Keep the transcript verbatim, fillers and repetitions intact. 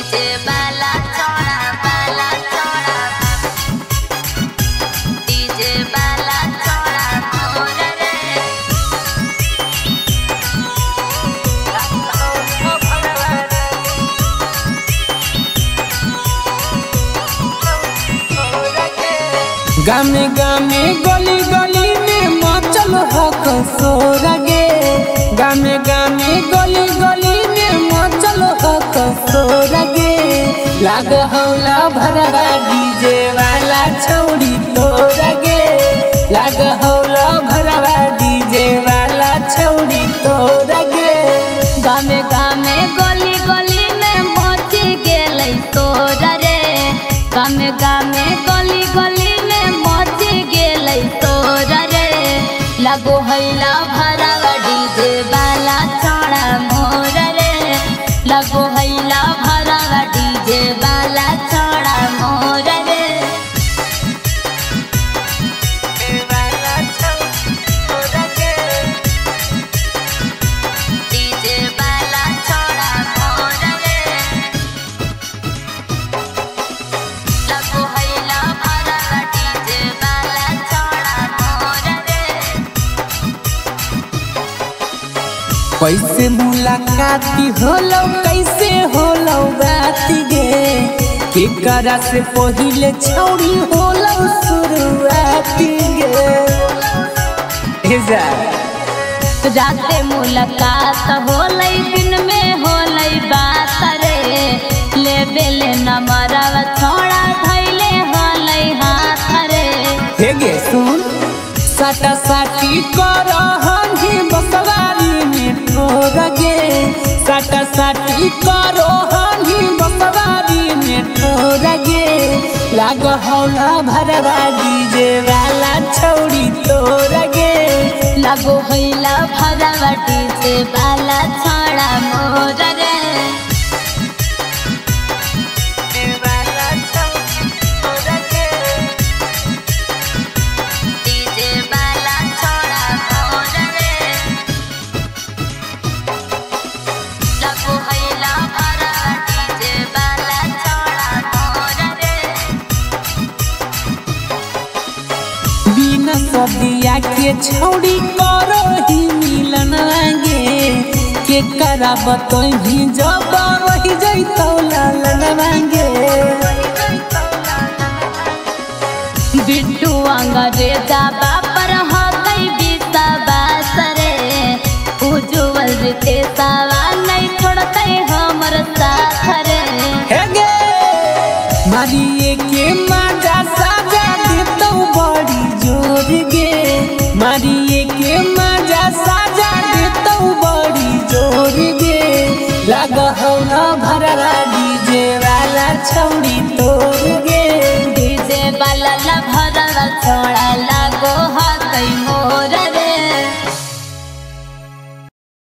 DJ वाला छोड़ा वाला छोड़ा डीजे वाला छोड़ा मोर रे गामे गामे गली गली में मचल हक सोर गे गामे गामे गली गली में मचल हक सोर गे लाग हौला भरवा डीजे वाला छौड़ी तोर गे लाग हौला भरवा डीजे वाला छौड़ी तोर गे गामे गामे गली गली में मच गेलै तोर रे गामे गामे गली गली में मच गेलै तोर रे लगो हैला भरवा डीजे वाला छोड़ा मोर रे लगो हैला भरवा डीजे वाला छोड़ा मोर रे डीजे वाला छोड़ा मोर रे लगो हैला भरवा डीजे वाला छोड़ा मोर रे कैसे मुलाकाती होलो कैसे होलो बाती गे केकरा से पहिले छौड़ी होलो शुरुआती गे हे जा राते मुलाकात होलै दिन में होलै बात रे लेबे ले नमरवा छोड़ा धैले होलै हाथ रे हे गे सुन साटा साटी करहन ही बसवारी में ठोर गे साटा साटी करहन ही बसवारी में ठोर गे लाग हौला भरवा डीजे वाला छौड़ी तोर गे लगो हैला भरवा डीजे वाला छोड़ा मोर रे डीजे वाला छोड़ा मोर रे लगो हैला भरवा डीजे वाला छोड़ा मोर रे बिना सदिया के छौड़ी करो ही मिलन गे के करा बतही जब रही जैतौ लालन मांगे बिट्टू अंग्रेजा बापर हो गई विश्वास रे उज्जवल रीते सावा नहीं छोड़ते हमर साथ रे हे गे मारिए